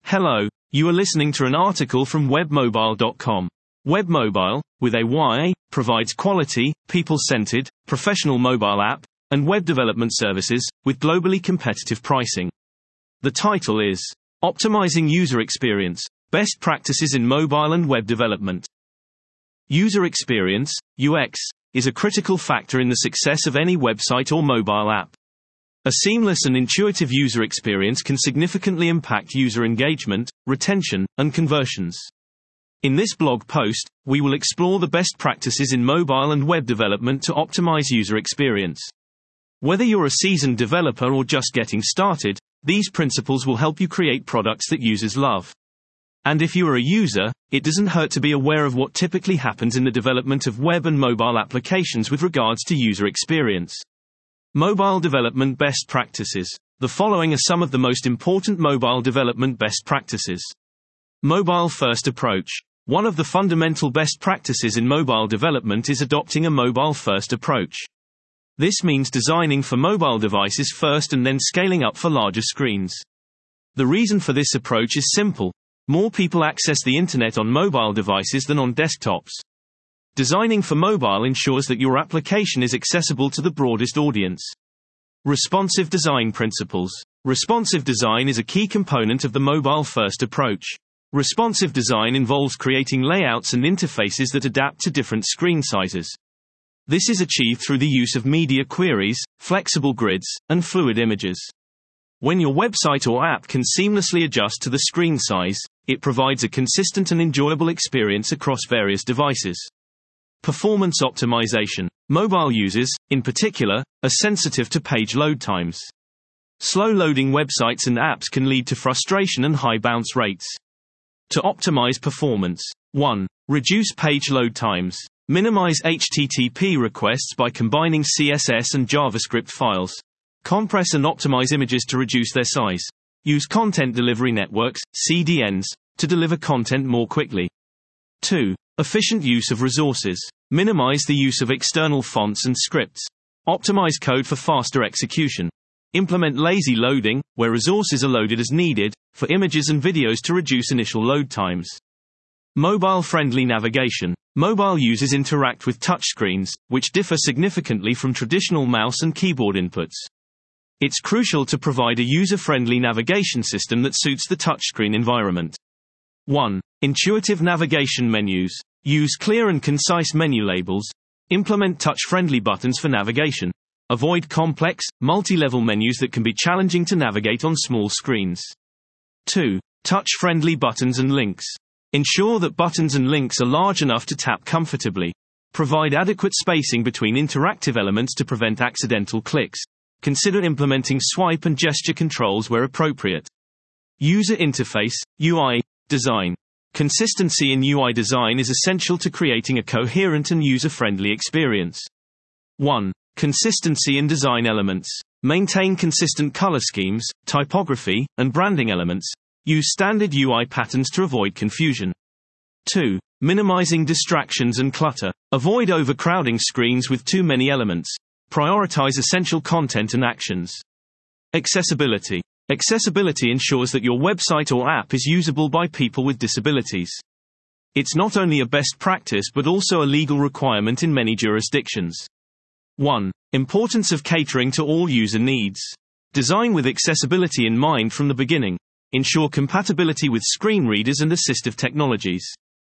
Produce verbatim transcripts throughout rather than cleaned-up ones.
Hello, you are listening to an article from webmobile dot com. Webmobile, with a Y, provides quality, people-centered, professional mobile app and web development services with globally competitive pricing. The title is Optimizing User Experience: Best Practices in Mobile and Web Development. User experience, U X, is a critical factor in the success of any website or mobile app. A seamless and intuitive user experience can significantly impact user engagement, retention, and conversions. In this blog post, we will explore the best practices in mobile and web development to optimize user experience. Whether you're a seasoned developer or just getting started, these principles will help you create products that users love. And if you are a user, it doesn't hurt to be aware of what typically happens in the development of web and mobile applications with regards to user experience. Mobile development best practices. The following are some of the most important mobile development best practices. Mobile first approach. One of the fundamental best practices in mobile development is adopting a mobile first approach. This means designing for mobile devices first and then scaling up for larger screens. The reason for this approach is simple. More people access the internet on mobile devices than on desktops. Designing for mobile ensures that your application is accessible to the broadest audience. Responsive design principles. Responsive design is a key component of the mobile-first approach. Responsive design involves creating layouts and interfaces that adapt to different screen sizes. This is achieved through the use of media queries, flexible grids, and fluid images. When your website or app can seamlessly adjust to the screen size, it provides a consistent and enjoyable experience across various devices. Performance optimization. Mobile users, in particular, are sensitive to page load times. Slow loading websites and apps can lead to frustration and high bounce rates. To optimize performance. one. Reduce page load times. Minimize H T T P requests by combining C S S and JavaScript files. Compress and optimize images to reduce their size. Use content delivery networks, C D Ns, to deliver content more quickly. two. Efficient use of resources. Minimize the use of external fonts and scripts. Optimize code for faster execution. Implement lazy loading, where resources are loaded as needed, for images and videos to reduce initial load times. Mobile-friendly navigation. Mobile users interact with touchscreens, which differ significantly from traditional mouse and keyboard inputs. It's crucial to provide a user-friendly navigation system that suits the touchscreen environment. one. Intuitive navigation menus. Use clear and concise menu labels. Implement touch-friendly buttons for navigation. Avoid complex, multi-level menus that can be challenging to navigate on small screens. two. Touch-friendly buttons and links. Ensure that buttons and links are large enough to tap comfortably. Provide adequate spacing between interactive elements to prevent accidental clicks. Consider implementing swipe and gesture controls where appropriate. User interface, U I, design. Consistency in U I design is essential to creating a coherent and user-friendly experience. one. Consistency in design elements. Maintain consistent color schemes, typography, and branding elements. Use standard U I patterns to avoid confusion. two. Minimizing distractions and clutter. Avoid overcrowding screens with too many elements. Prioritize essential content and actions. Accessibility. Accessibility ensures that your website or app is usable by people with disabilities. It's not only a best practice but also a legal requirement in many jurisdictions. one. Importance of catering to all user needs. Design with accessibility in mind from the beginning. Ensure compatibility with screen readers and assistive technologies.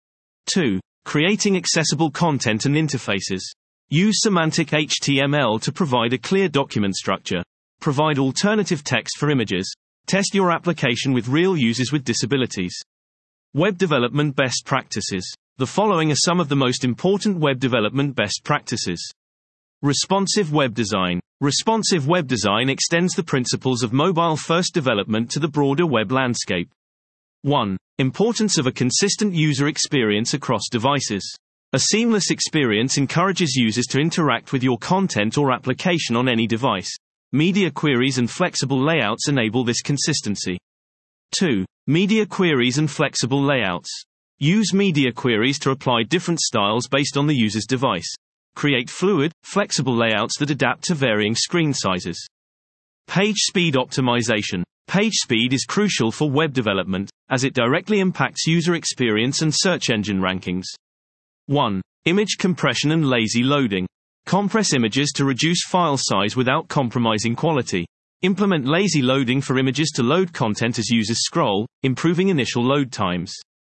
two. Creating accessible content and interfaces. Use semantic H T M L to provide a clear document structure. Provide alternative text for images. Test your application with real users with disabilities. Web development best practices. The following are some of the most important web development best practices. Responsive web design. Responsive web design extends the principles of mobile-first development to the broader web landscape. one. Importance of a consistent user experience across devices. A seamless experience encourages users to interact with your content or application on any device. Media queries and flexible layouts enable this consistency. two. Media queries and flexible layouts. Use media queries to apply different styles based on the user's device. Create fluid, flexible layouts that adapt to varying screen sizes. Page speed optimization. Page speed is crucial for web development, as it directly impacts user experience and search engine rankings. one. Image compression and lazy loading. Compress images to reduce file size without compromising quality. Implement lazy loading for images to load content as users scroll, improving initial load times.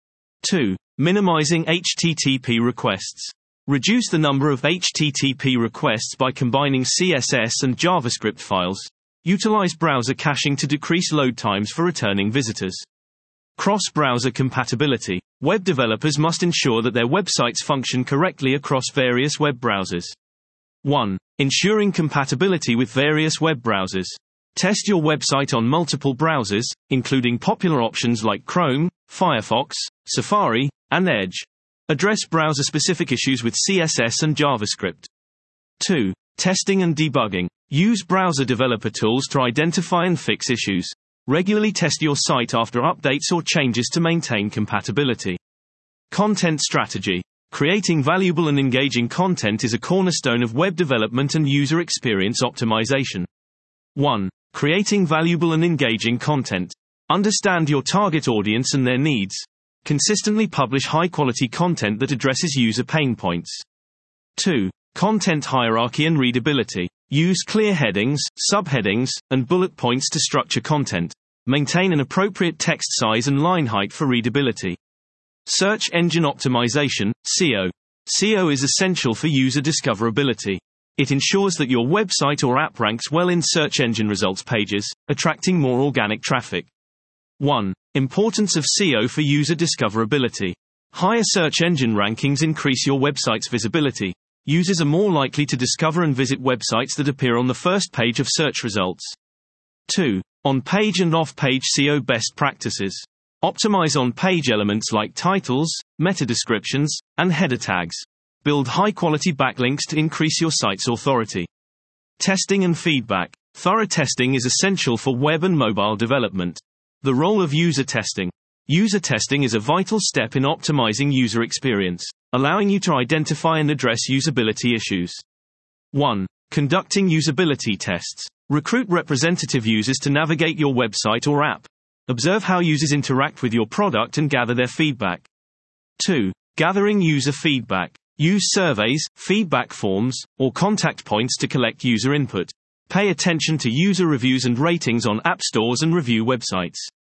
two. Minimizing H T T P requests. Reduce the number of H T T P requests by combining C S S and JavaScript files. Utilize browser caching to decrease load times for returning visitors. Cross-browser compatibility. Web developers must ensure that their websites function correctly across various web browsers. one. Ensuring compatibility with various web browsers. Test your website on multiple browsers, including popular options like Chrome, Firefox, Safari, and Edge. Address browser-specific issues with C S S and JavaScript. two. Testing and debugging. Use browser developer tools to identify and fix issues. Regularly test your site after updates or changes to maintain compatibility. Content strategy. Creating valuable and engaging content is a cornerstone of web development and user experience optimization. one. Creating valuable and engaging content. Understand your target audience and their needs. Consistently publish high-quality content that addresses user pain points. two. Content hierarchy and readability. Use clear headings, subheadings, and bullet points to structure content. Maintain an appropriate text size and line height for readability. Search engine optimization, S E O. S E O is essential for user discoverability. It ensures that your website or app ranks well in search engine results pages, attracting more organic traffic. one. Importance of S E O for user discoverability. Higher search engine rankings increase your website's visibility. Users are more likely to discover and visit websites that appear on the first page of search results. two. On-page and off-page S E O best practices. Optimize on-page elements like titles, meta descriptions, and header tags. Build high-quality backlinks to increase your site's authority. Testing and feedback. Thorough testing is essential for web and mobile development. The role of user testing. User testing is a vital step in optimizing user experience, allowing you to identify and address usability issues. one. Conducting usability tests. Recruit representative users to navigate your website or app. Observe how users interact with your product and gather their feedback. two. Gathering user feedback. Use surveys, feedback forms, or contact points to collect user input. Pay attention to user reviews and ratings on app stores and review websites.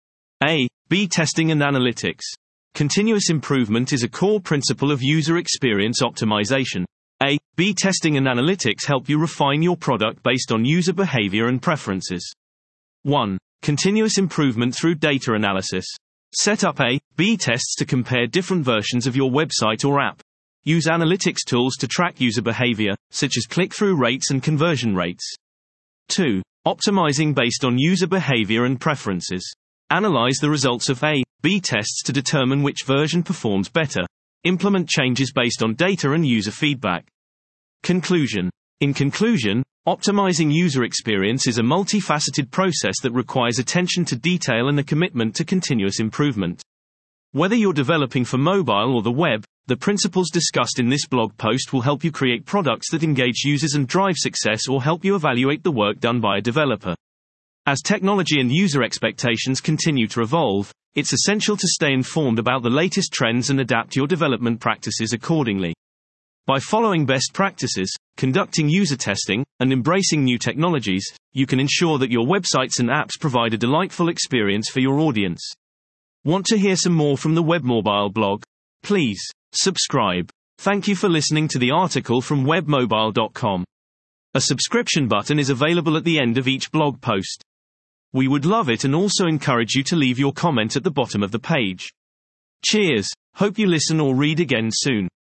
A. B testing and analytics. Continuous improvement is a core principle of user experience optimization. A. B testing and analytics help you refine your product based on user behavior and preferences. one. Continuous improvement through data analysis. Set up A. B tests to compare different versions of your website or app. Use analytics tools to track user behavior, such as click-through rates and conversion rates. two. Optimizing based on user behavior and preferences. Analyze the results of A. B tests to determine which version performs better. Implement changes based on data and user feedback. Conclusion. In conclusion, optimizing user experience is a multifaceted process that requires attention to detail and a commitment to continuous improvement. Whether you're developing for mobile or the web, the principles discussed in this blog post will help you create products that engage users and drive success, or help you evaluate the work done by a developer. As technology and user expectations continue to evolve, it's essential to stay informed about the latest trends and adapt your development practices accordingly. By following best practices, conducting user testing, and embracing new technologies, you can ensure that your websites and apps provide a delightful experience for your audience. Want to hear some more from the WebMobile blog? Please subscribe. Thank you for listening to the article from web mobile dot com. A subscription button is available at the end of each blog post. We would love it and also encourage you to leave your comment at the bottom of the page. Cheers. Hope you listen or read again soon.